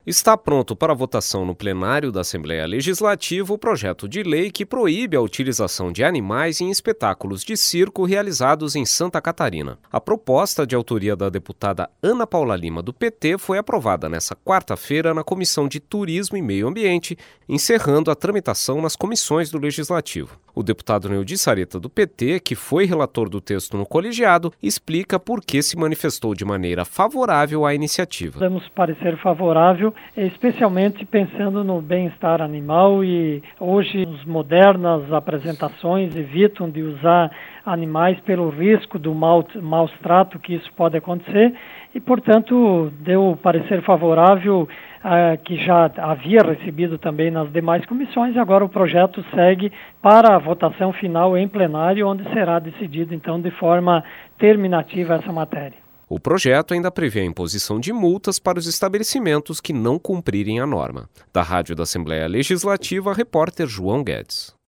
Está pronto para votação no plenário da Assembleia Legislativa o projeto de lei que proíbe a utilização de animais em espetáculos de circo realizados em Santa Catarina. A proposta, de autoria da deputada Ana Paula Lima, do PT, foi aprovada nesta quarta-feira na Comissão de Turismo e Meio Ambiente, encerrando a tramitação nas comissões do Legislativo. O deputado Neudi Sareta, do PT, que foi relator do texto no colegiado, explica por que se manifestou de maneira favorável à iniciativa. Damos parecer favorável, especialmente pensando no bem-estar animal, e hoje as modernas apresentações evitam de usar animais pelo risco do maus trato que isso pode acontecer e, portanto, deu parecer favorável que já havia recebido também nas demais comissões, e agora o projeto segue para a votação final em plenário, onde será decidido então de forma terminativa essa matéria. O projeto ainda prevê a imposição de multas para os estabelecimentos que não cumprirem a norma. Da Rádio da Assembleia Legislativa, repórter João Guedes.